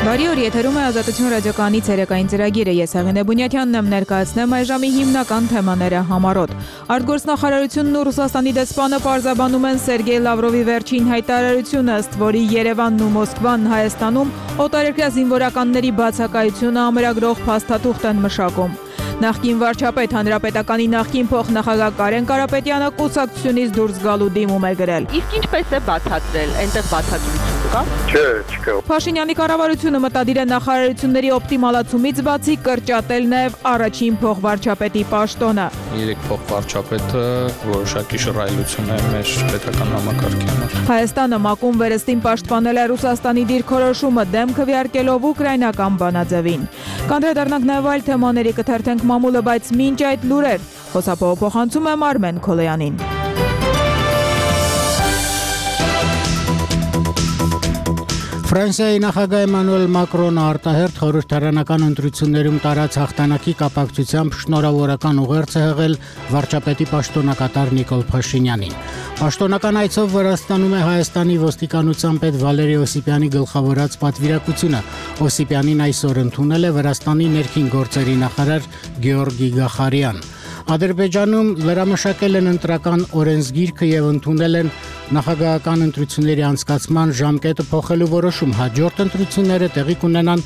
Բարի օր, եթերում է Ազատություն ռադիոկայանի ցերեկային ծրագիրը։ Ես Հեղինե Բունյաթյանն եմ, ներկայացնեմ այժմի հիմնական թեմաները համառոտ։ Արտգործնախարարությունն ու Ռուսաստանի դեսպանը պարզաբանում են Սերգեյ Լավրովի վերջին հայտարարությունը, ըստ որի Երևանն ու Մոսկվան Հայաստանում օտարերկրյա զինվորականների բացակայությունը ամրագրող փաստաթուղթ են մշակում։ Նախկին վարչապետ Հանրապետականի նախկին փոխնախագահ Կարեն Կարապետյանը կուսակցությունից դուրս գալու դիմում է գրել։ Իսկ ինչպես է բացատրել, այնտեղ բացատրություն կա։ Չկա։ Փաշինյանի կառավարությունը մտադիր է նախարարությունների օպտիմալացումից բացի կրճատել նաև առաջին փոխվարչապետի պաշտոնը։ Երեք փոխվարչապետը որոշակի շռայլություն է մեր պետական համակարգի համար։ Հայաստանը ՄԱԿ-ում վերստին պաշտպանել է Ռուսաստանի դիրքորոշումը դեմ քվեարկելով ուկրաինական բանաձևին։ Կանդրադառնանք նաև այլ թեմաների, կթերթենք մամուլը, բայց մինչ այդ լուրեր խոսափողը փոխանցում եմ Արմեն Քոլոյանին։ Ֆրանսիայի նախագահ Էմանուել Մակրոնը արտահերթ խորհրդարանական ընտրություններում տարած հաղթանակի կապակցությամբ շնորհավորական ուղերձ է հղել վարչապետի պաշտոնակատար Նիկոլ Փաշինյանին։ Պաշտոնական այցով Վրաստանում է Հայաստանի ոստիկանության պետ Վալերի Օսիպյանի գլխավորած պատվիրակությունը։ Օսիպյանին այսօր ընդունել է Վրաստանի ներքին գործերի նախարար Գեորգի Գախարյան։ Ադրբեջանում լրամշակել են ընտրական օրենսգիրքը եւ ընդունել են նախագահական ընտրությունների անցկացման ժամկետը փոխելու որոշում։ Հաջորդ ընտրությունները տեղի կունենան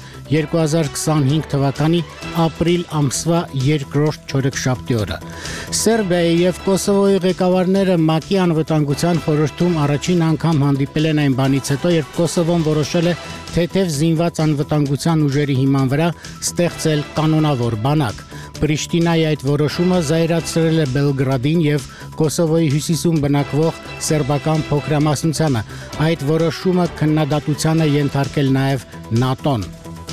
2025 թվականի ապրիլ ամսվա 2-րդ չորեքշաբթի օրը։ Սերբիայի եւ Կոսովոյի ղեկավարները ՄԱԿ-ի անվտանգության խորհրդում առաջին անգամ հանդիպել են այն բանից հետո, երբ Կոսովոն որոշել է թեթև զինված անվտանգության ուժերի հիման վրա ստեղծել կանոնավոր բանակ։ Պրիշտինայի այդ որոշումը զայրացրել է Բելգրադին եւ Կոսովոյի հյուսիսում բնակվող սերբական փոքրամասնությանը։ Այդ որոշումը քննադատության է ենթարկել նաեւ ՆԱՏՕ-ն։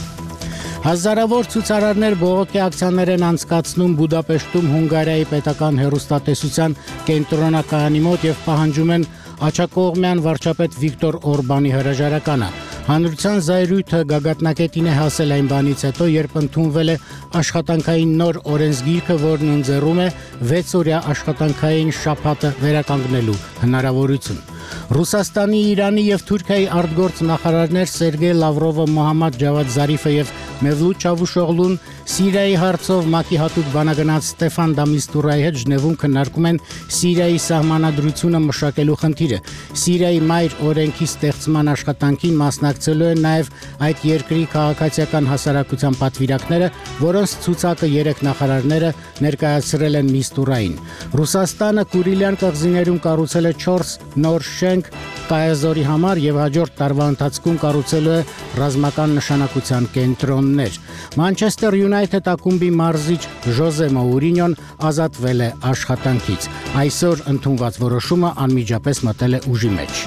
Հազարավոր ցուցարարներ բողոքի ակցիաներ են անցկացնում Բուդապեշտում Հունգարիայի պետական հեռուստատեսության կենտրոնակայանի մոտ եւ պահանջում են աջակողմյան վարչապետ Վիկտոր Օրբանի հրաժարականը։ Հանրության զայրույթը գագաթնակետին է հասել այն բանից հետո, երբ ընդունվել է աշխատանքային նոր օրենսգիրքը, որն ընձեռում է 6-օրյա աշխատանքային շաբաթը վերականգնելու հնարավորություն։ Ռուսաստանի, Իրանի եւ Թուրքիայի արտգործ նախարարներ Սերգեյ Լավրովը, Մոհամմադ Ջավադ Զարիֆը եւ Մևլութ Չավուշօղլուն Սիրիայի հարցով ՄԱԿ-ի հատուկ բանագնաց Ստեֆան Դամիստուրայի հետ Ժնևում քննարկում են Սիրիայի սահմանադրությունը մշակելու խնդիրը։ Սիրիայի մայր օրենքի ստեղծման աշխատանքին մասնակցելու են նաև այդ երկրի քաղաքացիական հասարակության պատվիրակները, որոնց ցուցակը 3 նախարարները ներկայացրել են Միստուրային։ Ռուսաստանը Կուրիլյան կղզիներում կառուցել է 4 նոր շենք Կայազորի համար եւ հաջորդ տարվա ընթացքում կառուցելու է ռազմական նշանակության կենտրոններ։ Մանչեսթեր Յունայթեդ ակումբի մարզիչ Ժոզե Մաուրինյոն ազատվել է աշխատանքից։ Այսօր ընդունված որոշումը անմիջապես մտել է ուժի մեջ։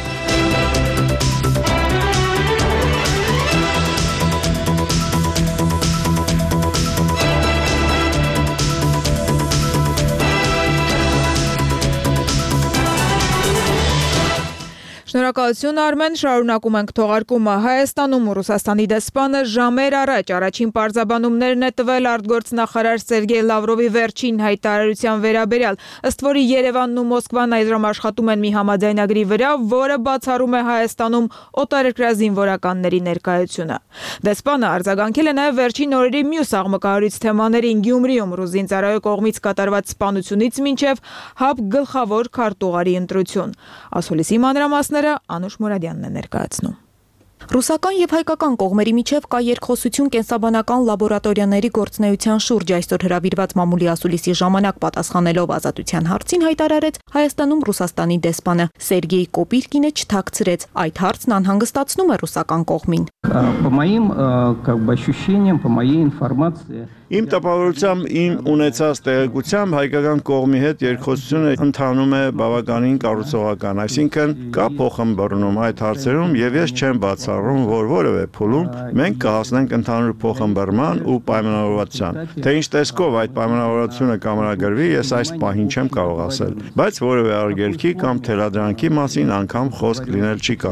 Շնորհակալություն Արմեն, շարունակում ենք թողարկումը։ Հայաստանում ու Ռուսաստանի դեսպանը ժամեր առաջ առաջին պարզաբանումներն է տվել արտգործնախարար Սերգեյ Լավրովի վերջին հայտարարության վերաբերյալ, ըստ որի Երևանն ու Մոսկվան այժմ աշխատում են մի համաձայնագրի վրա, որը բացառում է Հայաստանում օտարերկրյա զինվորականների ներկայությունը։ Դեսպանը արձագանքել է նաև վերջին օրերի մյուս աղմկահարույց թեմաներին Գյումրիում Ռուզինծառայո կողմից կատարված սպանությունից մինչև ՀԱՊ գլխավոր քարտուղարի ընտրություն։ Ասուլիսի մանրամասները Անուշ Մուրադյանն է ներկայացնում։ Ռուսական եւ հայկական կողմերի միջև կա երկխոսություն կենսաբանական լաբորատորիաների գործունեության շուրջ։ Այսօր հրավիրված մամուլի ասուլիսի ժամանակ պատասխանելով ազատության հարցին հայտարարեց Հայաստանում Ռուսաստանի դեսպանը։ Սերգեյ Կոպիրկինը չթաքցրեց, այդ հարցն անհանգստացնում է ռուսական կողմին։ По моим ощущениям, по моей информации Իմ տպավորությամբ, իմ ունեցած տեղեկությամբ հայկական կողմի հետ երկխոսությունը ընթանում է բավականին կառուցողական, այսինքն կա փոխըմբռնում այդ հարցերում եւ ես չեմ բացառում, որ որևէ փուլում մենք կհասնենք ընդհանուր փոխըմբռնման ու պայմանավորվածության։ Թե ինչ տեսքով այդ պայմանավորվածությունը կամրագրվի, ես այս պահին չեմ կարող ասել, բայց որևէ արգելքի կամ թելադրանքի մասին անգամ խոսք լինել չի կարող։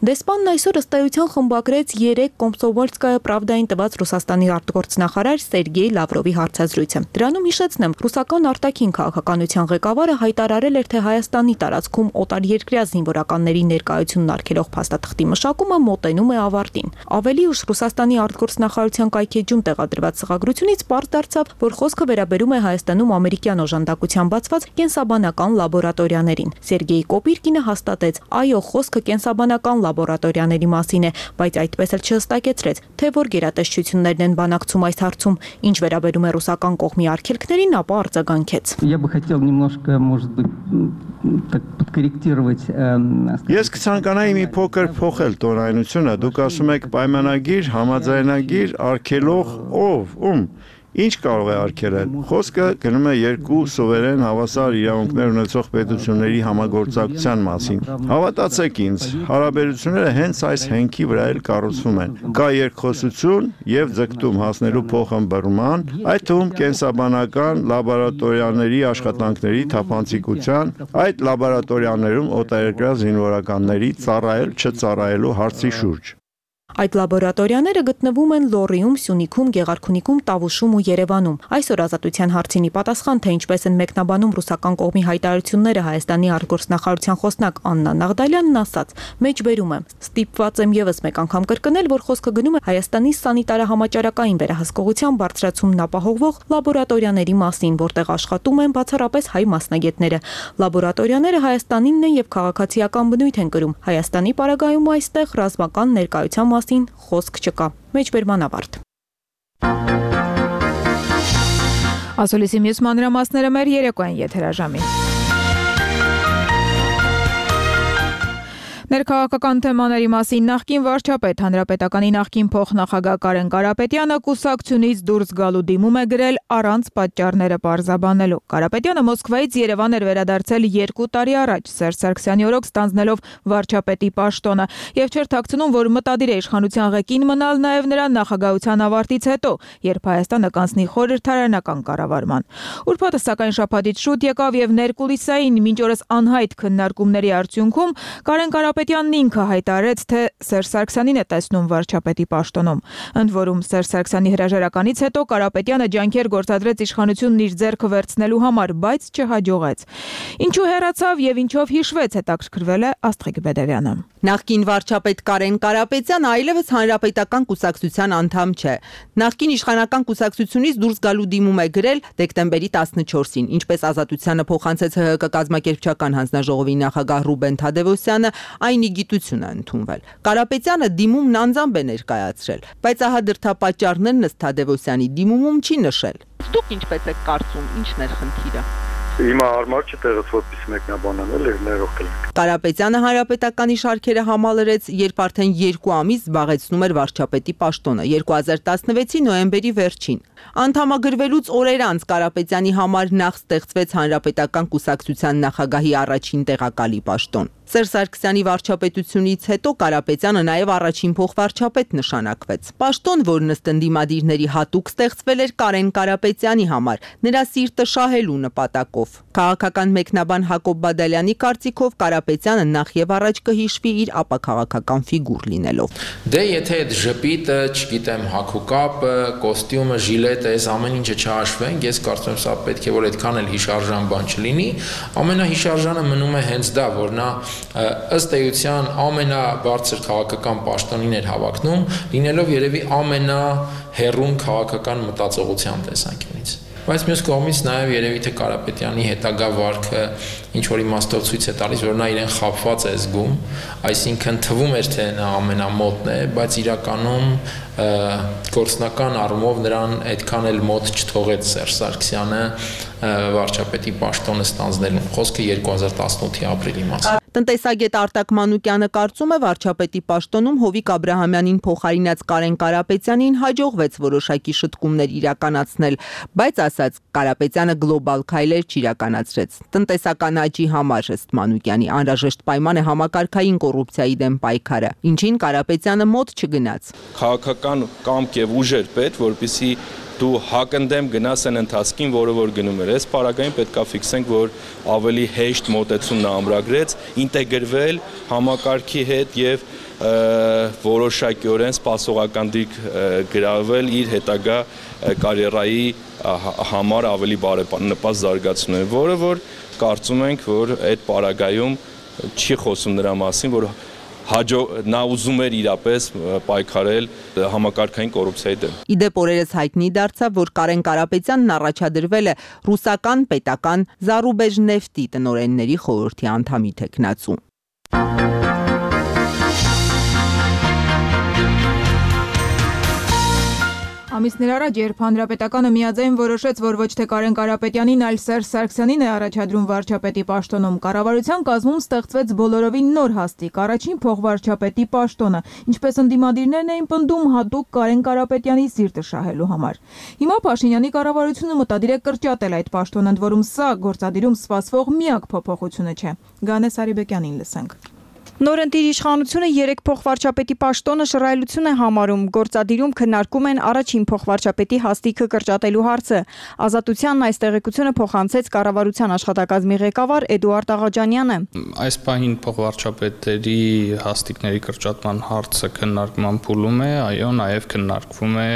Դեսպանն այսօր ըստ էության խմբագրեց 3 Կոմսոմոլսկայա Պրավդային տված Ռուսաստանի արտգործնախարար Սերգեյ Լավրովի հարցազրույցը։ Դրանում հիշեցնեմ, ռուսական արտաքին քաղաքականության ղեկավարը հայտարարել էր, թե Հայաստանի տարածքում օտարերկրյա զինվորականների ներկայությունն արգելող փաստաթղթի մշակումը մոտենում է ավարտին։ Ավելի ուշ Ռուսաստանի արտգործնախարարության կայքեջում տեղադրված սղագրությունից պարզ դարձավ, որ խոսքը վերաբերում է Հայաստանում ամերիկյան օժանդակությամբ բացված կենսաբանական լաբորատորիաներին։ Սերգեյ Կոպիրկինը հաստատեց, այո, խոսքը կենսաբանական լաբորատորիաների մասին է, բայց այդպես էլ չհստակեցրեց, թե որ գերատեսչություններն են բանակցում այս հարցում, ինչ վերաբերում է ռուսական կողմի արգելքներին, ապա արձագանքեց։ Я бы хотел немножко, может быть, так подкорректировать. Ես կցանկանայի մի փոքր փոխել տոնայնությունը, դուք ասում եք պայմանագիր, համաձայնագիր, արգելող, ով, Ինչ կարող է արգելել։ Խոսքը գնում է երկու սուվերեն հավասար իրավունքներ ունեցող պետությունների համագործակցության մասին։ Հավատացեք ինձ, հարաբերությունները հենց այս հենքի վրա էլ կառուցվում են։ Կա երկխոսություն եւ ձգտում հասնելու փոխըմբռնման, այդ թվում կենսաբանական լաբորատորիաների աշխատանքների թափանցիկության, այդ լաբորատորիաներում օտարերկրյա զինվորականների ծառայել չծառայելու հարցի շուրջ։ Այդ լաբորատորիաները գտնվում են Լոռիում, Սյունիքում, Գեղարքունիքում, Տավուշում ու Երևանում։ Այսօր Ազատության հարցին ի պատասխան, թե ինչպես են մեկնաբանում ռուսական կողմի հայտարարությունները Հայաստանի արտգործնախարարության խոսնակ Աննա Նաղդալյանն ասաց. «Մեջբերում եմ, ստիպված եմ եւս մեկ անգամ կրկնել, որ խոսքը գնում է Հայաստանի սանիտարահամաճարակային վերահսկողության բարձրացումն ապահովող լաբորատորիաների մասին, որտեղ աշխատում են բացառապես հայ մասնագետները։ Լաբորատորիաները Հայաստանինն են եւ քաղաքացիական բնույթ են կրում։ Հայաստանի պարագայում այստեղ ռազմական ներկայության մասին խոսք չկա»։ Մեջբերման ավարտ։ Ասուլիսի մյուս մանրամասները մեր երեկոյան եթերաժամին։ Ներքաղաքական թեմաների մասին նախկին վարչապետ Հանրապետականի նախկին փոխնախագահ Կարեն Կարապետյանը կուսակցությունից դուրս գալու դիմում է գրել առանց պատճառները պարզաբանելու։ Կարապետյանը Մոսկվայից Երևան էր վերադարձել 2 տարի առաջ Սերժ Սարգսյանի օրոք ստանձնելով վարչապետի պաշտոնը եւ չէր թաքցնում, որ մտադիր է իշխանության ղեկին մնալ նաեւ նրա նախագահության ավարտից հետո, երբ Հայաստանը կանցնի խորհրդարանական կառավարման։ Ուրբաթը սակայն շաբաթից շուտ եկավ եւ ներկուլիսային մինչ օրս անհայտ քննարկումների արդյունքում Կարեն Կարապետյանն ինքը հայտարարեց, թե Սերժ Սարգսյանին է տեսնում վարչապետի պաշտոնում։ Ընդ որում Սերժ Սարգսյանի հրաժարականից հետո Կարապետյանը ջանքեր գործադրեց իշխանությունն իր ձեռքը վերցնելու համար, բայց չհաջողեց։ Ինչու հեռացավ եւ ինչով հիշվեց, հետաքրքրվել է Աստղիկ Բեդևյանը։ Նախկին վարչապետ Կարեն Կարապետյանը այլևս Հանրապետական կուսակցության անդամ չէ։ Նախկին իշխանական կուսակցությունից դուրս գալու դիմում է գրել դեկտեմբերի 14-ին, ինչպես Ազատությանը փոխանցեց ՀՀԿ կազմակերպչական հանձնաժողովի նախագահ Ռուբեն Թադևոսյանը, այն ի գիտություն է ընդունվել։ Կարապետյանը դիմումն անձամբ է ներկայացրել, բայց ահա դրդապատճառներն ըստ Թադևոսյանի դիմումում չի նշել։ Դուք ինչպես եք կարծում, ինչն էր խնդիրը։ Հիմա հարմար չի տեղից որպես մեկնաբանանել եւ ներողք ելք։ Կարապետյանը Հանրապետականի շարքերը համալրեց, երբ արդեն 2 ամիս զբաղեցնում էր վարչապետի պաշտոնը 2016-ի նոյեմբերի վերջին։ Անդամագրվելուց օրեր անց Կարապետյանի համար նախ ստեղծվեց Հանրապետական կուսակցության նախագահի առաջին տեղակալի պաշտոն։ Սերժ Սարգսյանի վարչապետությունից հետո Կարապետյանը նաև առաջին փոխվարչապետ նշանակվեց։ Պաշտոն, որն ըստ ընդդիմադիրների հատուկ ստեղծվել էր Կարեն Կարապետյանի համար, նրա սիրտը շահելու նպատակով։ Քաղաքական մեկնաբան Հակոբ Բադալյանի կարծիքով Կարապետյանը նախ եւ առաջ կհիշվի իր ապաքաղաքական ֆիգուր լինելով։ Դե եթե այդ ժպիտը, չգիտեմ, հագուկապը, կոստյումը, ժիլետը, այս ամեն ինչը չհաշվենք, ես կարծում եմ սա պետք է որ այդքան էլ հիշարժան բան չլինի, ամենահիշարժանը մնում է հենց դա, որ նա ըստ էության ամենաբարձր քաղաքական պաշտոնին էր հավակնում, լինելով երևի ամենահեռուն քաղաքական մտածողության տեսանկյունից։ Բայց մյուս կողմից նաև երևի թե Կարապետյանի հետագա վարքը ինչ որ իմաստով ցույց է տալիս, որ նա իրեն խաբված է զգում, այսինքն թվում էր թե նա ամենամոտն է, բայց իրականում գործնական առումով նրան այդքան էլ մոտ չթողեց Սերժ Սարգսյանը վարչապետի պաշտոնը ստանձնելուն։ Խոսքը 2018-ի ապրիլի մասին։ Տնտեսագետ Արտակ Մանուկյանը կարծում է վարչապետի պաշտոնում Հովիկ Աբրահամյանին փոխարինած Կարեն Կարապետյանին հաջողվեց որոշակի շտկումներ իրականացնել, բայց ասաց Կարապետյանը գլոբալ քայլեր չիրականացրեց։ Տնտեսական աճի համար ըստ Մանուկյանի անհրաժեշտ պայման է համակարգային կոռուպցիայի դեմ պայքարը, ինչին Կարապետյանը մոտ չգնաց։ Քաղաքական կամք եւ ուժ էր պետք, որպեսզի դու հակընդդեմ գնաս այն ընթացքին, որը որ գնում էր։ Այս պարագային պետքա ֆիքսենք, որ ավելի հեշտ մոտեցումն ամրագրեց, ինտեգրվել համակարգի հետ եւ որոշակիորեն սպասողական դիրք գրավել իր հետագա կարիերայի համար ավելի բարենպաստ զարգացնում, որը որ կարծում ենք, որ այդ պարագայում չի խոսում նրա մասին, որ նա ուզում էր իրապես պայքարել համակարգային կոռուպցիայի դեմ։ Իդեպ օրերս հայտնի դարձավ, որ Կարեն Կարապետյանն առաջադրվել է ռուսական պետական Զարուբեժնեֆտի տնօրենների խորհրդի անդամի թեկնածու։ Ամիսներ առաջ, երբ Հանրապետականը միաձայն որոշեց, որ ոչ թե Կարեն Կարապետյանին, այլ Սերժ Սարգսյանին է առաջադրում վարչապետի պաշտոնում, կառավարության կազմում ստեղծվեց բոլորովին նոր հաստիկ՝ առաջին փոխվարչապետի պաշտոնը, ինչպես ընդդիմադիրներն էին պնդում հատուկ Կարեն Կարապետյանի սիրտը շահելու համար։ Հիմա Փաշինյանի կառավարությունը մտադիր է կրճատել այդ պաշտոնը, ընդ որում սա գործադիրում սպասվող միակ փոփոխությունը չէ։ Գանես Արիբեկյանին լսենք։ Նորընտիր իշխանությունը 3 փոխվարչապետի պաշտոնը շռայլություն է համարում, գործադիրում քննարկում են առաջին փոխվարչապետի հաստիքը կրճատելու հարցը։ Ազատությանն այս տեղեկությունը փոխանցեց կառավարության աշխատակազմի ղեկավար Էդուարդ Աղաջանյանը։ Այս պահին փոխվարչապետերի հաստիկների կրճատման հարցը քննարկման փուլում է, այո, նաև քննարկվում է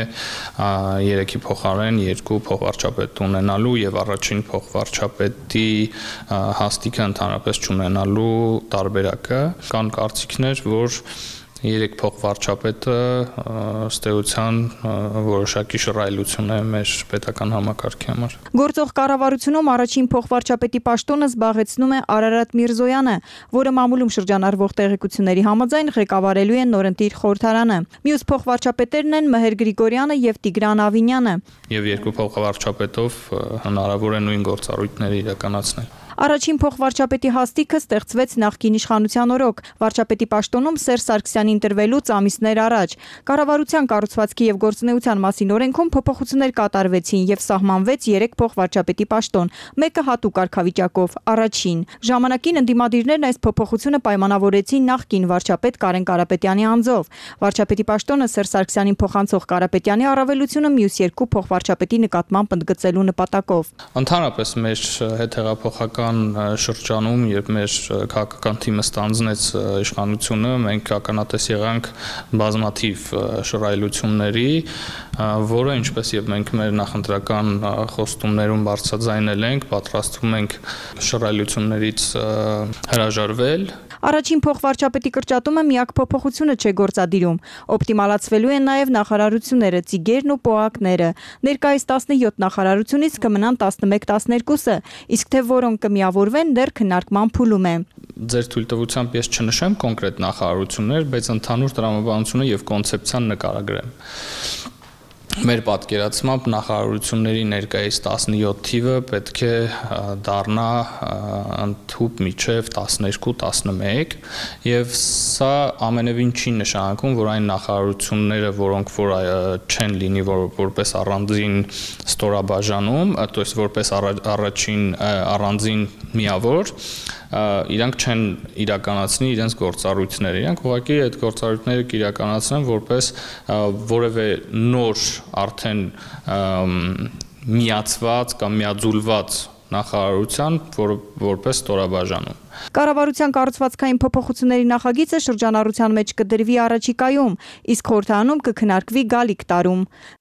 3-ի փոխարեն 2 փոխվարչապետ ունենալու եւ առաջին փոխվարչապետի հաստիքը ընդհանրապես չունենալու տարբերակը։ Կան կարծիքներ, որ 3 փոխվարչապետը ըստ էության որոշակի շռայլություն է մեր պետական համակարգի համար։ Գործող կառավարությունում առաջին փոխվարչապետի պաշտոնը զբաղեցնում է Արարատ Միրզոյանը, որը մամուլում շրջանառվող տեղեկությունների համաձայն ղեկավարելու է նորընտիր խորհրդարանը։ Մյուս փոխվարչապետերն են Մհեր Գրիգորյանը եւ Տիգրան Ավինյանը։ Եվ 2 փոխվարչապետով հնարավոր է նույն գործառույթները իրականացնել։ Առաջին փոխվարչապետի հաստիքը ստեղծվեց նախկին իշխանության օրոք, վարչապետի պաշտոնում Սերժ Սարգսյանի ընտրվելուց ամիսներ առաջ։ Կառավարության կառուցվածքի եւ գործունեության մասին օրենքում փոփոխություններ կատարվեցին եւ սահմանվեց 3 փոխվարչապետի պաշտոն, մեկը հատուկ կարգավիճակով, առաջին։ Ժամանակին ընդդիմադիրներն այս փոփոխությունը պայմանավորեցին նախկին վարչապետ Կարեն Կարապետյանի անձով։ Վարչապետի պաշտոնը Սերժ Սարգսյանին փոխանցող Կարապետյանի առավելությունը մյուս 2 փոխվարչապետի նկատմամբ ընդգծելու նպատակով։ Ընդհանրապես մեր հետհեղափոխական շրջանում, երբ մեր քաղաքական թիմը ստանձնեց իշխանությունը, մենք ականատես եղանք բազմաթիվ շռայլությունների, որը ինչպես եւ մենք մեր նախընտրական խոստումներում բարձրաձայնել ենք, պատրաստվում ենք շռայլություններից հրաժարվել։ Առաջին փոխվարչապետի կրճատումը միակ փոփոխությունը չէ գործադիրում։ Օպտիմալացվելու են նաև նախարարությունները, ծիգերն ու պոակները։ Ներկայիս 17 նախարարությունից կմնան 11-12-ը, իսկ թե որոնք կմիավորվեն, դեռ քննարկման փուլում է։ Ձեր թույլտվությամբ ես չնշեմ կոնկրետ նախարարություններ, բայց ընդհանուր տրամաբանությունը եւ կոնցեպցիան նկարագրեմ։ Մեր պատկերացմամբ նախարարությունների ներկայիս 17 թիվը պետք է դառնա ընդհուպ միջև 12-11 եւ սա ամենևին չի նշանակում, որ այն նախարարությունները, որոնք որ չեն լինի որպես առանձին ստորաբաժանում, то есть որպես առաջին առանձին միավոր, իրանք չեն իրականացնի իրենց գործառույթները։ Իրանք ուղղակի այդ գործառույթները կիրականացնեն որպես որևէ նոր արդեն միացված կամ միաձուլված նախարարության, որպես ստորաբաժանում։ Կառավարության կառուցվածքային փոփոխությունների նախագիծը շրջանառության մեջ կդրվի առաջիկայում, իսկ խորհրդարանում կքննարկվի գալիք տարում։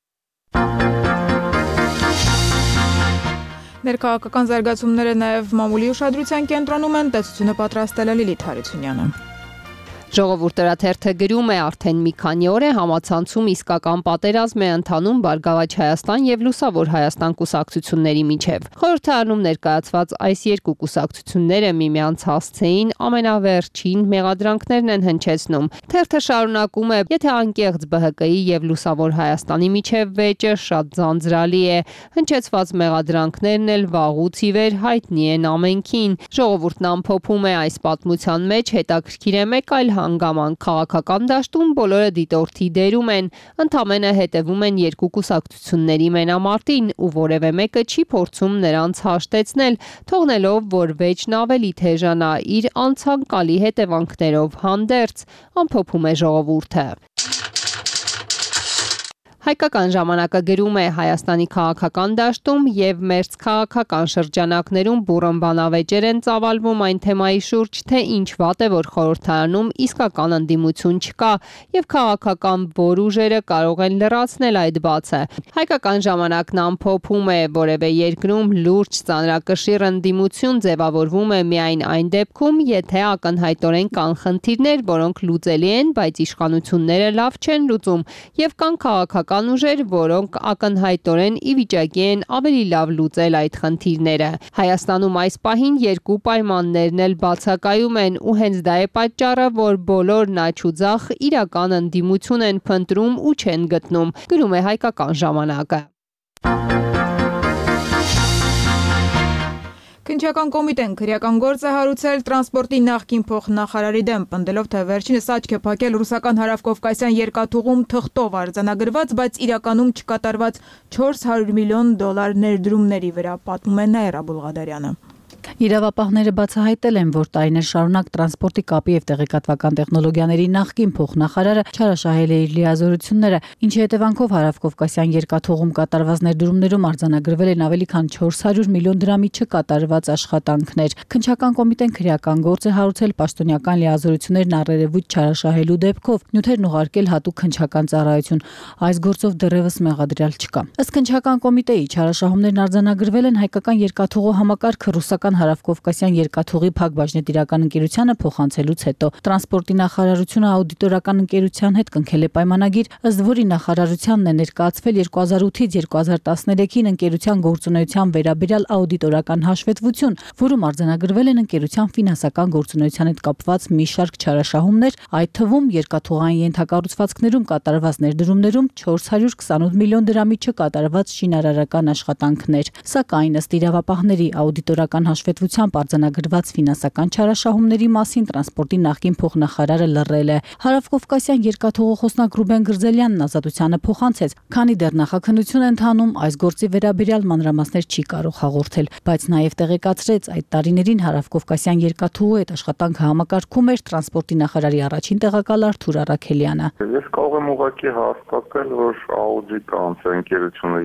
Ներքաղաքական զարգացումները նաև մամուլի ուշադրության կենտրոնում են, տեսությունը պատրաստել է Լիլիթ Հարությունյանը։ Ժողովուրդ լրատվը գրում է արդեն մի քանի օր է համացանցում իսկական պատերազմ է ընթանում Բարգավաճ Հայաստան եւ Լուսավոր Հայաստան կուսակցությունների միջև։ Խորհրդարանում ներկայացված այս 2 կուսակցությունները միմյանց հասցեին ամենավերջին մեղադրանքներն են հնչեցնում։ Թերթը շարունակում է. եթե անկեղծ ԲՀԿ-ի եւ Լուսավոր Հայաստանի միջև վեճը շատ ձանձրալի է, հնչեցված մեղադրանքներն էլ վաղուց ի վեր հայտնի են ամենքին։ Ժողովուրդն ամփոփում է այս պատմության մեջ հետաքրքիր է մեկ այլ հանգամանք քաղաքական դաշտում բոլորը դիտորդի դերում են, ընդամենը հետևում են 2 կուսակցությունների մենամարտին ու որևէ մեկը չի փորձում նրանց հաշտեցնել, թողնելով, որ վեճն ավելի թեժանա իր անցանկալի հետևանքներով հանդերձ, ամփոփում է ժողովուրդը։ Հայկական ժամանակը գրում է Հայաստանի քաղաքական դաշտում եւ մերձքաղաքական շրջանակներում բուռն բանավեճեր են ծավալվում այն թեմայի շուրջ, թե ինչ վատ է, որ խորհրդարանում իսկական ընդդիմություն չկա եւ քաղաքական բոր ուժերը կարող են լրացնել այդ բացը։ Հայկական ժամանակն ամփոփում է, որևէ երկրում լուրջ ծանրակշիռ ընդդիմություն ձևավորվում է միայն այն դեպքում, եթե ակնհայտորեն կան խնդիրներ, որոնք լուծելի են, բայց իշխանությունները լավ չեն լուծում եւ կան քաղաքական ուժեր, որոնք ակնհայտորեն ի վիճակի են ավելի լավ լուծել այդ խնդիրները։ Հայաստանում այս պահին երկու պայմաններն էլ բացակայում են ու հենց դա է պատճառը, որ բոլորն աչուձախ իրական ընդդիմություն են փնտրում ու չեն գտնում, գրում է Հայկական ժամանակը։ Քննչական կոմիտեն քրեական գործ է հարուցել տրանսպորտի նախկին փոխնախարարի դեմ, պնդելով, թե վերջինս աչք է փակել ռուսական հարավկովկասյան երկաթուղում թղթով արձանագրված, բայց իրականում չկատարված $400 միլիոն ներդրումների վրա, պատմում է Նաիրա Բուլղադարյանը։ Իրավապահները բացահայտել են, որ տարիներ շարունակ տրանսպորտի կապի եւ տեղեկատվական տեխնոլոգիաների նախկին փոխնախարարը չարաշահել է իր լիազորությունները, ինչի հետևանքով հարավկովկասյան երկաթուղում կատարված ներդրումներում արձանագրվել են ավելի քան $400 միլիոն դրամի չկատարված աշխատանքներ։ Քննչական կոմիտեն քրեական գործ է հարուցել պաշտոնյական լիազորություններն առերևույթ չարաշահելու դեպքով, նյութերն ուղարկել հատուկ քննչական ծառայություն։ Այս գործով դեռևս մեղադրյալ չկա։ Ըստ քննչական կոմիտեի չարաշահումներն արձանագրվել են հայկական երկաթուղու համակարգը ռուսական հարավկովկասյան երկաթուղի փակbaşնետիրական ընկերությանը փոխանցելուց հետո տրանսպորտի նախարարությունը աուդիտորական ընկերության հետ կնքել է պայմանագիր, ըստ որի նախարարությանն է ներկայացվել 2008-ից 2013-ին ընկերության գործունեության վերաբերյալ աուդիտորական հաշվետվություն, որում արձանագրվել են ընկերության ֆինանսական գործունեության հետ կապված մի շարք չարաշահումներ, այդ թվում երկաթուղային ենթակառուցվածքներում կատարված ներդրումներում $428 միլիոն դրամի չկատարված շինարարական աշխատանքներ։ Սակայն ըստ իրավապահների աուդիտորական հաշվետվությամբ արձանագրված ֆինանսական չարաշահումների մասին տրանսպորտի նախկին փոխնախարարը լռել է։ Հարավկովկասյան երկաթուղու խոսնակ Ռուբեն Գրզելյանն ազատությանը փոխանցեց, քանի դեռ նախաքննություն է ընթանում, այս գործի վերաբերյալ մանրամասներ չի կարող հաղորդել, բայց նաև տեղեկացրեց այդ տարիներին Հարավկովկասյան երկաթուղու հետ աշխատանքը համակարգում էր տրանսպորտի նախարարի առաջին տեղակալ Արթուր Առաքելյանը։ Ես կարող եմ ուղղակի հաստատել, որ աուդիտ անցել ընկերությունը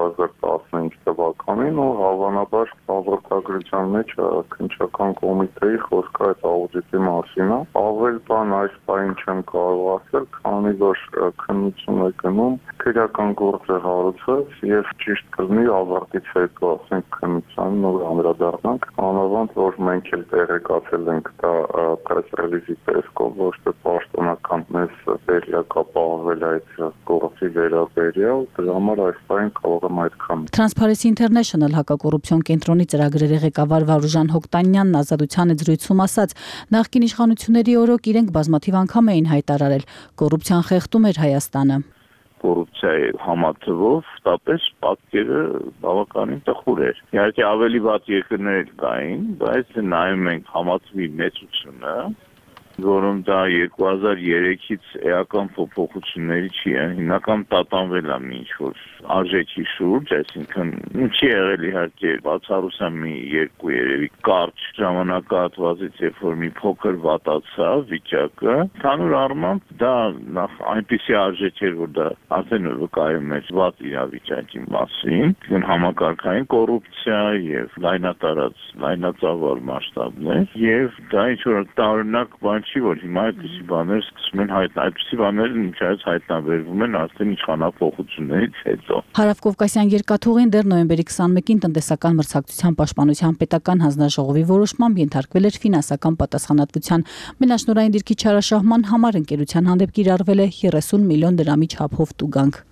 2015 թվականին ու հավանաբար հաղորդագրության մեջ քննչական կոմիտեի խոսքը այդ աուդիտի մասին է։ Ավել բան այս բան չեմ կարող ասել, քանի որ քննություն է գնում, քրեական գործ է հարուցվել եւ ճիշտ կլինի ավարտից հետո ասենք քննության նոր անդրադառնանք, անավանդ որ մենք էլ տեղեկացել ենք դա press release-ի տեսքով, ոչ թե պաշտոնական մեզ վերակապահվել այդ գործի վերաբերյալ, դրա համար այս բան կարող եմ այդքան։ Transparency International հակակոռուպցիոն կենտրոնի ծրագրերի ղեկավար Վարուժան Հոկտանյանն ազատության զրույցում ասաց, նախկին իշխանությունների օրոք իրենք բազմաթիվ անգամ էին հայտարարել, կոռուպցիան խեղդում էր Հայաստանը։ Կոռուպցիայի համատվով տապես պատկերը բավականին տխուր էր։ Իհարկե ավելի վատ երկրներ կային, բայց նայում ենք համատվի մեծությունը, որում դա 2003-ից էական փոփոխությունների չի, հիմնական տատանվել է մի ինչ-որ արժեքի շուրջ, այսինքն չի եղել իհարկե բացառության մի երկու երևի կարճ ժամանակահատվածից, երբ որ մի փոքր վատացավ վիճակը, ընդհանուր առմամբ դա նախ այնպիսի արժեք էր, որ դա արդեն վկայում էր վատ իրավիճակի մասին, համակարգային կոռուպցիա եւ լայնատարած, լայնածավալ մասշտաբներ, եւ դա ինչ-որ տարօրինակ բան չի, որ հիմա այդպիսի բաներ սկսում են այդպիսի բաներ ինչայց հայտնաբերվում են արդեն իշխանափոխություններից հետո։ Հարավկովկասյան երկաթուղին դեռ նոյեմբերի 21-ին տնտեսական մրցակցության պաշտպանության պետական հանձնաժողովի որոշմամբ ենթարկվել էր ֆինանսական պատասխանատվության։ Մենաշնորհային դիրքի չարաշահման համար ընկերության հանդեպ կիրառվել է 30 միլիոն դրամի չափով տուգանք։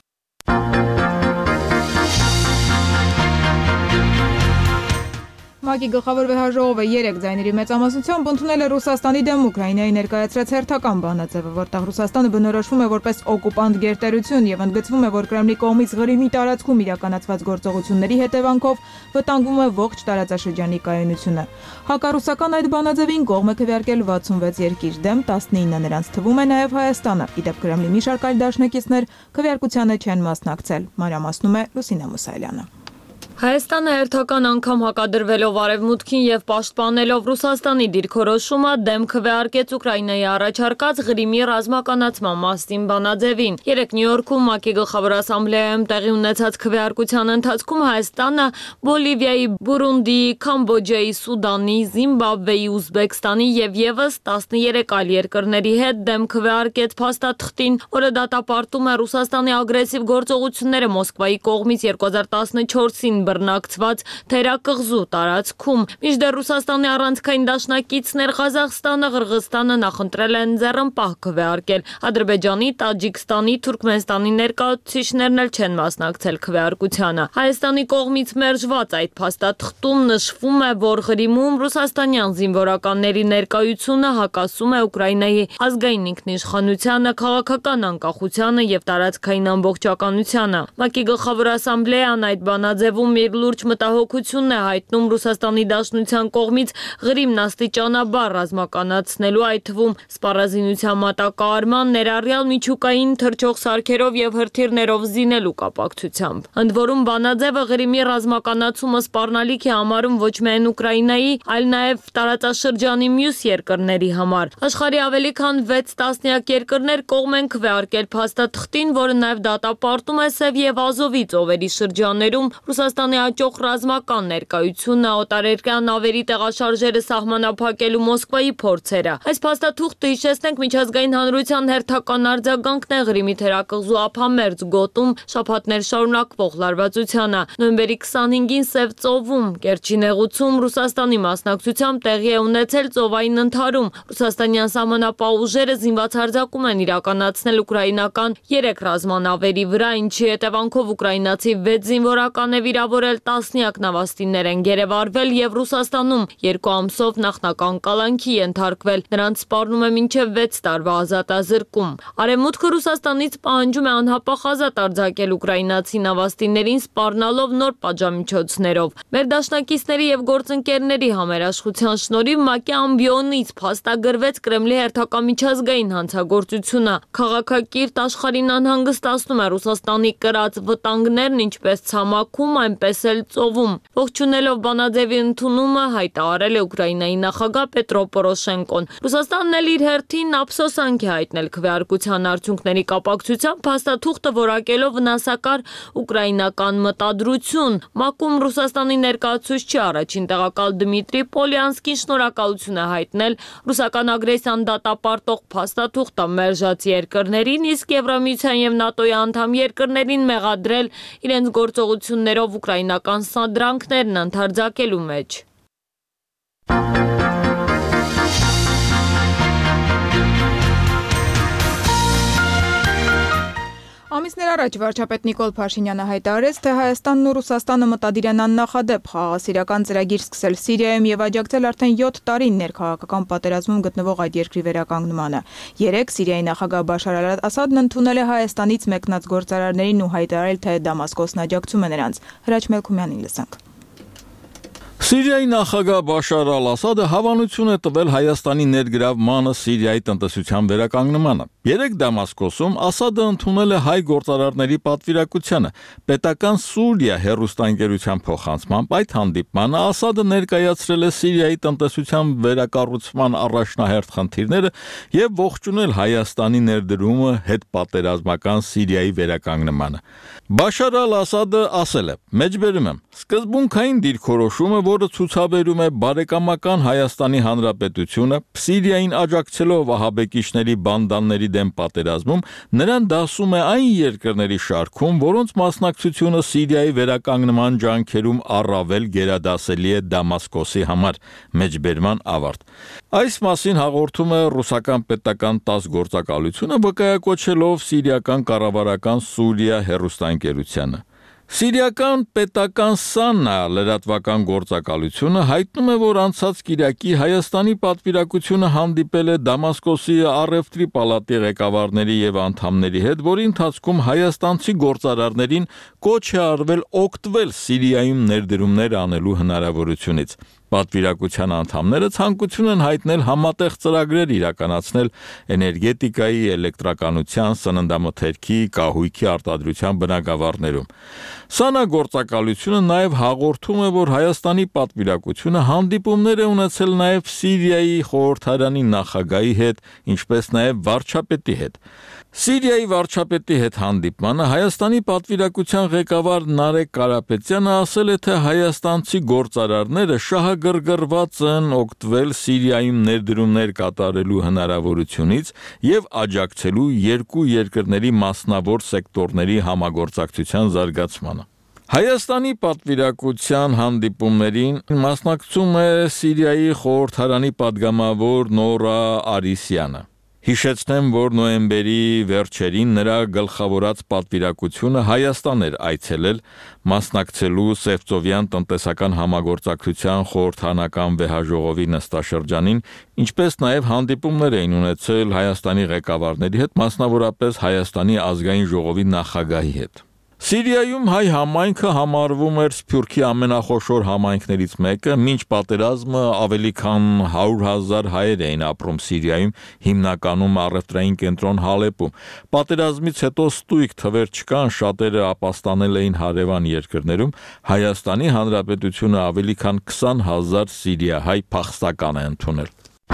ՄԱԿ-ի գլխավոր վեհաժողովը 3 ձայների մեծամասնությամբ ընդունել է Ռուսաստանի դեմ Ուկրաինայի ներկայացրած հերթական բանաձևը, որտեղ Ռուսաստանը բնորոշվում է որպես օկուպանտ գերտերություն եւ ընդգծվում է, որ Կրեմլի կողմից Ղրիմի տարածքում իրականացված գործողությունների հետևանքով վտանգվում է ողջ տարածաշրջանի կայունությունը։ Հակառուսական այդ բանաձևին կողմ է քվեարկել 66 երկիր, դեմ 19 նրանց թվում է նաեւ Հայաստանը։ Իդեպ Կրեմլի մի շարք այլ դաշնակիցներ քվեարկությանը չեն մասնակցել։ Մանրամասնում է Լուսինե Մուսայելյանը։ Հայաստանը հերթական անգամ հակադրվելով Արևմուտքին եւ պաշտպանելով Ռուսաստանի դիրքորոշումը դեմ քվեարկեց Ուկրաինայի առաջարկած Ղրիմի ռազմականացման մասին բանաձևին։ Երեկ Նյու-Յորքում ՄԱԿ-ի գլխավոր ասամբլեայում տեղի ունեցած քվեարկության ընթացքում Հայաստանը Բոլիվիայի, Բուրունդիի, Կամբոջայի, Սուդանի, Զիմբաբվեի, Ուզբեկստանի եւ եւս 13 այլ երկրների հետ դեմ քվեարկեց փաստաթղթին, որը դատապարտում է Ռուսաստանի ագրեսիվ գործողությունները Մոսկվայի կողմից 2014-ին բռնակցված թերակղզու տարածքում։ Մինչդեռ Ռուսաստանի առանցքային դաշնակիցներ Ղազախստանը, Ղրղըզստանը նախընտրել են ձեռնպահ քվեարկել։ Ադրբեջանի, Տաջիկստանի, Թուրքմենստանի ներկայացուցիչներն էլ չեն մասնակցել քվեարկությանը։ Հայաստանի կողմից մերժված այդ փաստաթղթում նշվում է, որ Ղրիմում ռուսաստանյան զինվորականների ներկայությունը հակասում է Ուկրաինայի ազգային ինքնիշխանությանը, քաղաքական անկախությանը եւ տարածքային ամբողջականությանը։ ՄԱԿ-ի գլխավոր ասամբլեան այդ բանաձևում իր լուրջ մտահոգությունն է հայտնում Ռուսաստանի Դաշնության կողմից Ղրիմն աստիճանաբար ռազմականացնելու, այդ թվում սպառազինության մատակարարման, ներառյալ միջուկային թռչող սարքերով եւ հրթիռներով զինելու կապակցությամբ։ Ընդ որում բանաձևը Ղրիմի ռազմականացումը սպառնալիք է համարում ոչ միայն Ուկրաինայի, այլ նաեւ տարածաշրջանի մյուս երկրների համար։ Աշխարհի ավելի քան 6 տասնյակ երկրներ կողմ են քվեարկել փաստաթղթին, որը նաեւ դատապարտում է Սև եւ Ազովի ծովերի շրջաններում Ռուսաստանի աճող ռազմական ներկայությունը, օտարերկրյա նավերի տեղաշարժերը սահմանափակելու Մոսկվայի փորձերը։ Այս փաստաթուղթը, հիշեցնենք, միջազգային հանրության հերթական արձագանքն է Ղրիմի թերակղզու ափամերձ գոտում շաբաթներ շարունակվող լարվածությանը։ Նոյեմբերի 25-ին Սև ծովում Կերչի նեղուցում Ռուսաստանի մասնակցությամբ տեղի է ունեցել ծովային ընդհարում։ Ռուսաստանյան սահմանապահ ուժերը զինված հարձակում են իրականացնել ուկրաինական 3 ռազմանավերի վրա, ինչի հետևանքով ուկրաինացի 6 զինվորական է վիրավորել, տասնյակ նավաստիներ են գերեվարվել եւ Ռուսաստանում 2 ամսով նախնական կալանքի ենթարկվել։ Նրանց սպառնում է մինչև 6 տարվա ազատազրկում։ Արևմուտքը Ռուսաստանից պահանջում է անհապաղ ազատ արձակել ուկրաինացի նավաստիներին, սպառնալով նոր պատժամիջոցներով։ Մեր դաշնակիցների եւ գործընկերների համերաշխության շնորհիվ ՄԱԿ-ի ամբիոնից փաստագրվեց Կրեմլի հերթական միջազգային հանցագործությունը։ Քաղաքակիրթ աշխարհին անհանգստացնում է Ռուսաստանի կրած վտանգներն ինչպես ցամաքում, այնպես էլ ծովում։ Ողջունելով բանաձևի ընդունումը հայտարարել է Ուկրաինայի նախագահ Պետրո Պորոշենկոն։ Ռուսաստանն էլ իր հերթին ափսոսանք է հայտնել քվեարկության արդյունքների կապակցությամբ, փաստաթուղթը որակելով վնասակար ուկրաինական մտադրություն։ ՄԱԿ-ում Ռուսաստանի ներկայացուցիչի առաջին տեղակալ Դմիտրի Պոլյանսկին շնորհակալություն է հայտնել ռուսական ագրեսիան դատապարտող փաստաթուղթը մերժած երկրներին, իսկ Եվրամիության եւ ՆԱՏՕ-ի անդամ երկրներին մեղադրել իրենց գործողություններով ուկրաինական սադրանքներն ընդարձակելու մեջ։ Ամիսներ առաջ վարչապետ Նիկոլ Փաշինյանը հայտարարեց, թե Հայաստանն ու Ռուսաստանը մտադիր են աննախադեպ խաղաղասիրական ծրագիր սկսել Սիրիայում եւ աջակցել արդեն 7 տարին ներքաղաքական պատերազմում գտնվող այդ երկրի վերականգնմանը։ Երեկ Սիրիայի նախագահ Բաշար Ասադն ընդունել է Հայաստանից մեկնած գործարարներին ու հայտարարել, թե Դամասկոսն աջակցում է նրանց։ Հրաչ Մելքումյանին լսենք։ Սիրիայի նախագահ Բաշար Ասադը հավանություն է տվել Հայաստանի ներգրավմանը Սիրիայի տնտեսության վերականգնմանը։ Երեկ Դամասկոսում Ասադը ընդունել է հայ գործարարների պատվիրակությանը։ Պետական Սուրիա հեռուստաընկերության փոխանցմամբ այդ հանդիպմանը Ասադը ներկայացրել է Սիրիայի տնտեսության վերակառուցման առաջնահերթ խնդիրները եւ ողջունել Հայաստանի ներդրումը հետպատերազմական Սիրիայի վերականգնմանը։ Բաշար Ասադը ասել է. «Մեջբերում եմ, սկզբունքային դիրքորոշումը, որը ցուցաբերում է բարեկամական Հայաստանի Հանրապետությունը Սիրիային աջակցելով վահաբեկիչների բանդաների դեմ պատերազմում, նրան դասում է այն երկրների շարքում, որոնց մասնակցությունը Սիրիայի վերականգնման ջանքերում առավել գերադասելի է Դամասկոսի համար»։ Մեջբերման ավարտ։ Այս մասին հաղորդում է ռուսական պետական ՏԱՍՍ գործակալությունը, վկայակոչելով սիրիական կառավարական Սուրիա հեռուստաընկերությանը։ Սիրիական պետական ՍԱՆԱ լրատվական գործակալությունը հայտնում է, որ անցած կիրակի Հայաստանի պատվիրակությունը հանդիպել է Դամասկոսի առևտրի պալատի ղեկավարների եւ անդամների հետ, որի ընթացքում հայաստանցի գործարարներին կոչ է արվել օգտվել Սիրիայում ներդրումներ անելու հնարավորությունից։ Պատվիրակության անդամները ցանկություն են հայտնել համատեղ ծրագրեր իրականացնել էներգետիկայի, էլեկտրականության, սննդամթերքի, կահույքի արտադրության բնագավառներում։ Սանագործակալությունը նաև հաղորդում է, որ Հայաստանի պատվիրակությունը հանդիպումներ է ունեցել նաև Սիրիայի խորհրդարանի նախագահի հետ, ինչպես նաև վարչապետի հետ։ Սիրիայի վարչապետի հետ հանդիպմանը Հայաստանի պատվիրակության ղեկավար Նարեկ Կարապետյանը ասել է, թե հայաստանցի գործարարները շահագրգռված են օգտվել Սիրիայում ներդրումներ կատարելու հնարավորությունից եւ աջակցելու երկու երկրների մասնավոր սեկտորների համագործակցության զարգացմանը։ Հայաստանի պատվիրակության հանդիպումներին մասնակցում է Սիրիայի խորհրդարանի падգամավոր Նորա Արիսյանը։ Հիշեցնեմ, որ նոյեմբերի վերջերին նրա գլխավորած պատվիրակությունը Հայաստան էր այցելել մասնակցելու Սևծովյան տնտեսական համագործակցության խորհրդանական վեհաժողովի նստաշրջանին, ինչպես նաև հանդիպումներ էին ունեցել Հայաստանի ղեկավարների հետ, մասնավորապես Հայաստանի ազգային ժողովի նախագահի հետ։ Սիրիայում հայ համայնքը համարվում էր Սփյուռքի ամենախոշոր համայնքներից մեկը, մինչ պատերազմը ավելի քան 100,000 հայեր էին ապրում Սիրիայում, հիմնականում առևտրային կենտրոն Հալեպում։ Պատերազմից հետո ստույգ թվեր չկան, շատերը ապաստանել էին հարևան երկրներում, Հայաստանի Հանրապետությունը ավելի քան 20,000 սիրիահայ փախստական է ընդունել։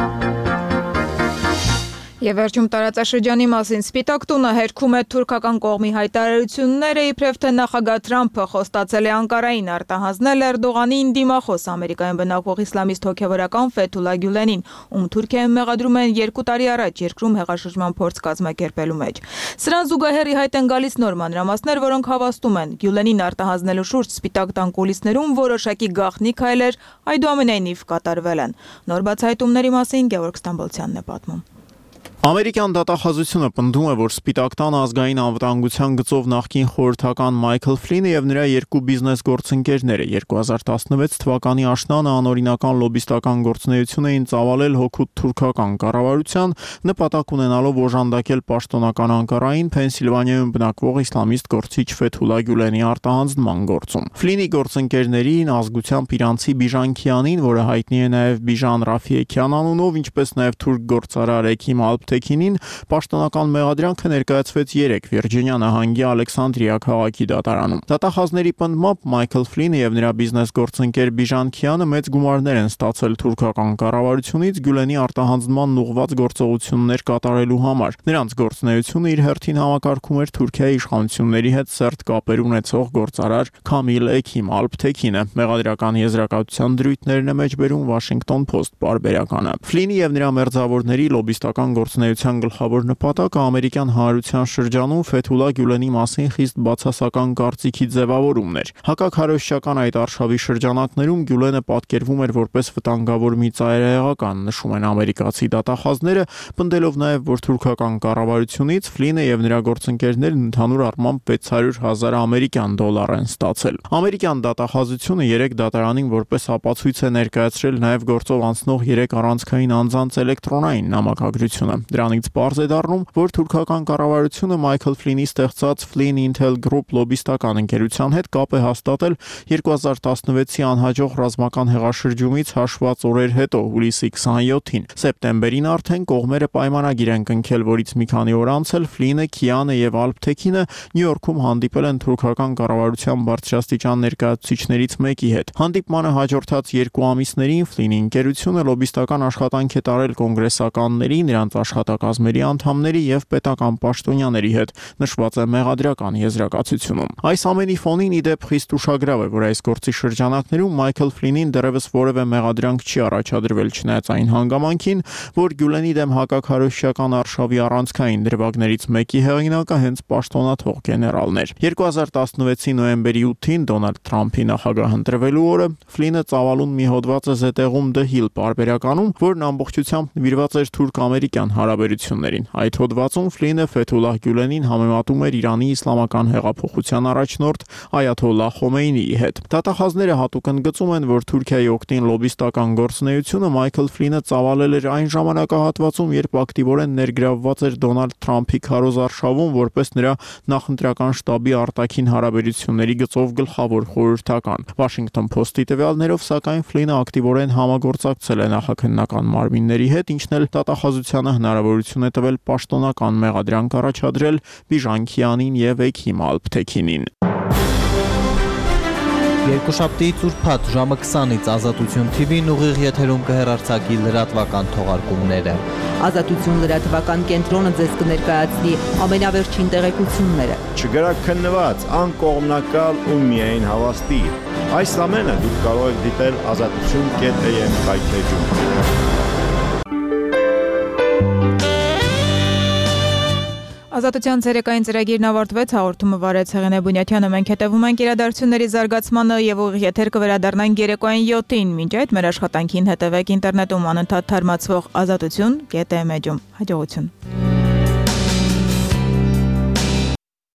Եվ վերջում տարածաշրջանի մասին Սպիտակ տունը հերքում է թուրքական կողմի հայտարարությունները, իբրև թե նախագահ Թրամփը խոստացել է Անկարային արտահանձնել Էրդողանին դիմախոս Ամերիկայում բնակվող իսլամիստ հոգևորական Ֆեթուլա Գյուլենին, ում Թուրքիայում մեղադրում են 2 տարի առաջ երկրում հեղաշրջման փորձ կազմակերպելու մեջ։ Սրան զուգահեռ ի հայտ են գալիս նոր մանրամասներ, որոնք հավաստում են Գյուլենին արտահանձնելու շուրջ Սպիտակ տան կուլիսներում որոշակի գաղտնի քայլեր այդուամենայնիվ կատարվել են։ Նոր բացահայտումների մասին Գևորգ Ստամբոլցյանն է պատմում։ Ամերիկյան դատախազությունը պնդում է, որ Սպիտակ տան ազգային անվտանգության գծով նախկին խորհրդական Մայքլ Ֆլինը եւ նրա երկու բիզնես գործընկերները 2016 թվականի աշնանը անօրինական լոբիստական գործունեություն էին ծավալել հօգուտ թուրքական կառավարության, նպատակ ունենալով օժանդակել պաշտոնական Անկարային Փենսիլվանիայում բնակվող իսլամիստ գործիչ Ֆեթուլա Գյուլենի արտահանձնման գործում։ Ֆլինի գործընկերներին ազգությամբ իրանցի Բիժան Քիանին, որը հայտնի է նաեւ Բիժան Ռաֆիեկյան անունով, ինչպես նաեւ թուրք գործարար Էքիմ Ալփթեքինին, պաշտոնական մեղադրանքը ներկայացվեց 3 Վիրջինիա նահանգի Ալեքսանդրիա քաղաքի դատարանում։ Դատախազների պնդմամբ Մայքլ Ֆլինը եւ նրա բիզնես գործընկեր Բիժան Քիանը մեծ գումարներ են ստացել թուրքական կառավարությունից Գյուլենի արտահանձնման ուղղված գործողություններ կատարելու համար։ Նրանց գործունեությունը իր հերթին համակարգում էր Թուրքիայի իշխանությունների հետ սերտ կապեր ունեցող գործարար Քամիլ Էքիմ Ալփթեքինը։ Մեղադրական եզրակացության դրույթներն է մեջբերում Washington Post պարբերականը։ Ֆլինի եւ նրա մերձավորների լոբիստական գործունեության գլխավոր նպատակը ամերիկյան հանրության շրջանում Ֆեթուլա Գյուլենի մասին խիստ բացասական կարծիքի ձևավորումն էր։ Հակաքարոզչական այդ արշավի շրջանակներում Գյուլենը պատկերվում էր որպես վտանգավոր մի ծայրահեղական, նշում են ամերիկացի դատախազները, պնդելով նաև, որ թուրքական կառավարությունից Ֆլինը եւ նրա գործընկերներն ընդհանուր առմամբ 600,000 ամերիկյան դոլար են ստացել։ Ամերիկյան դատախազությունը 3 դատարանին որպես ապացույց է ներկայացրել նաև գործով անցնող 3 առանցքային անձանց էլեկտրոնային նամակագրությունը։ Դրանից պարզ է դառնում, որ թուրքական կառավարությունը Մայքլ Ֆլինի ստեղծած Flynn Intel Group լոբիստական ընկերության հետ կապ է հաստատել 2016-ի անհաջող ռազմական հեղաշրջումից հաշված օրեր հետո, հուլիսի 27-ին։ Սեպտեմբերին արդեն կողմերը պայմանագիր են կնքել, որից մի քանի օր անց էլ Ֆլինը, Քիանը եւ Ալփթեքինը Նյու Յորքում հանդիպել են թուրքական կառավարության բարձրաստիճան ներկայացուցիչներից մեկի հետ։ Հանդիպմանը հաջորդած 2 ամիսներին Ֆլինի ընկերությունը լոբիստական աշխատանք է տարել կոնգրեսականների, նրանց աշխատակազմերի անդամների եւ պետական պաշտոնյաների հետ, նշված է մեղադրական եզրակացությունում։ Այս ամենի ֆոնին իդեպ խիստ ուշագրավ է, որ այս գործի շրջանակներում Մայքլ Ֆլինին դեռևս որևէ մեղադրանք չի առաջադրվել, չնայած այն հանգամանքին, որ Գյուլենի դեմ հակաքարոզչական արշավի առանցքային դրվագներից մեկի հեղինակը հենց պաշտոնաթող գեներալն էր։ 2016-ի նոյեմբերի 8-ին Դոնալդ Թրամփի նախագահ ընտրվելու օրը Ֆլինը ծավալուն մի հոդված է զետեղում The Hill պարբերականում, որն ամբողջությամբ նվիրված էր թուրք-ամերիկյան հարաբերություններին։ Այդ հոդվածում Ֆլինը Ֆեթուլահ Գյուլենին համեմատում էր Իրանի իսլամական հեղափոխության առաջնորդ Այաթոլլահ Խոմեյնիի հետ։ Դատախազները հատուկ ընդգծում են, որ Թուրքիայի օգտին լոբիստական գործունեությունը Մայքլ Ֆլինը ծավալել էր այն ժամանակահատվածում, երբ ակտիվորեն ներգրավված էր Դոնալդ Թրամփի քարոզարշավում, որպես նրա նախընտրական շտաբի արտաքին հարաբերությունների գծով գլխավոր խորհրդական։ Washington Post-ի տվյալներով, սակայն Ֆլինը ակտիվորեն համագործակցել է նախաքննական մարմինների հետ, ինչն էլ դատախազությանը հնարավորություն է տվել պաշտոնական մեղադրանք առաջադրել Բիժանքյանին եւ Էքիմ Ալփթեքինին։ Երկուշաբթիից ուրբաթ ժամը 20-ից Ազատություն TV-ն ուղիղ եթերում կհեռարձակի լրատվական թողարկումները։ Ազատություն լրատվական կենտրոնը ձեզ կներկայացնի ամենավերջին տեղեկությունները։ Չգրաքննված, անկողմնակալ ու միայն հավաստի։ Այս ամենը դուք կարող եք դիտել azatutun.am կայքեջում։ Ազատության ցերեկային ծրագիրն ավարտվեց, հաղորդումը վարեց Հեղինե Բունյաթյանը, մենք հետևում ենք իրադարձությունների զարգացմանը եւ ուղիղ եթեր կվերադառնանք երեկոյան 7-ին։ Մինչ այդ մեր աշխատանքին հետևեք ինտերնետում անընդհատ թարմացվող azatutun.am-ում։ Հաջողություն։